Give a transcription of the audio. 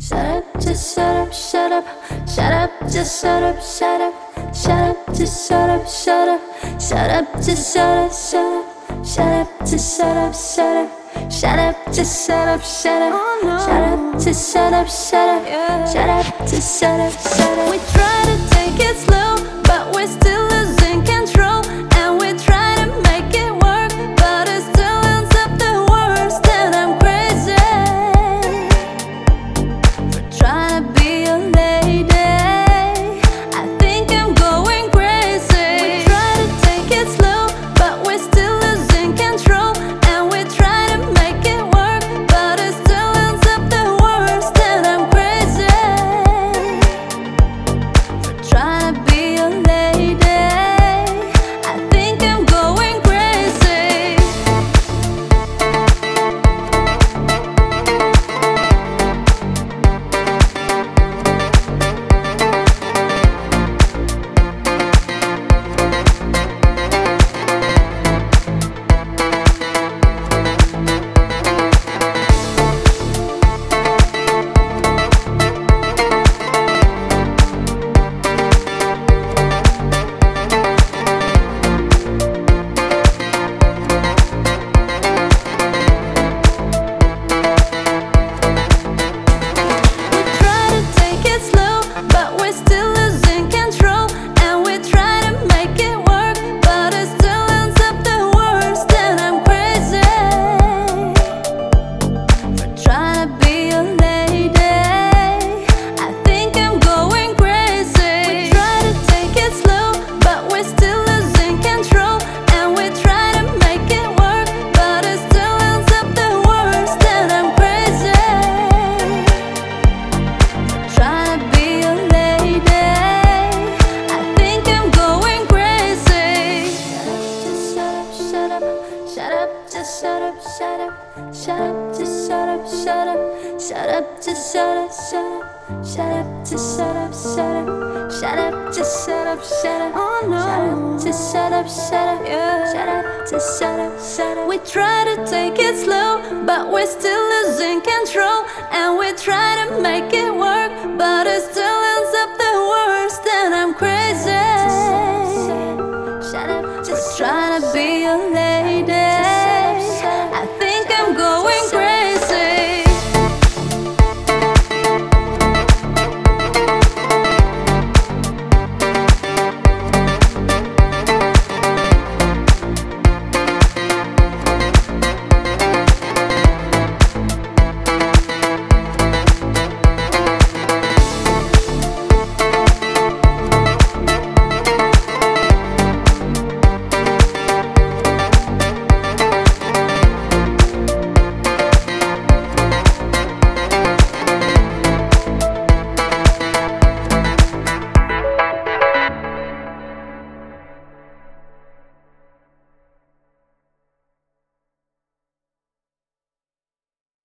Shut up, just shut up, shut up. Shut up, just shut up, shut up. Shut up, just shut up, shut up. Shut up, just shut up, shut up. Shut up, just shut up, shut up. Shut up, just shut up, shut up. Shut up, just shut up, shut up. Shut up, just shut up, shut up. We try to take it slow, but we're still losing control. And we try to make it work, but it still ends up the worst. And I'm crazy for trying to be a lady. I think I'm going crazy. We try to take it slow, but we're still losing control. And we try to make it work, but it still ends up the worst. And I'm crazy for trying to be a lady. I think I'm going crazy. Shut up, just shut up, shut up. Shut up, just shut up, shut up. Shut up, just shut up, shut up. Shut up, just shut up, shut up. Shut up, just shut up, shut up. Oh no. Shut up, just shut up, shut up. Yeah. Shut up, just shut up, shut up. We try to take it slow, but we're still losing control. And we try to make it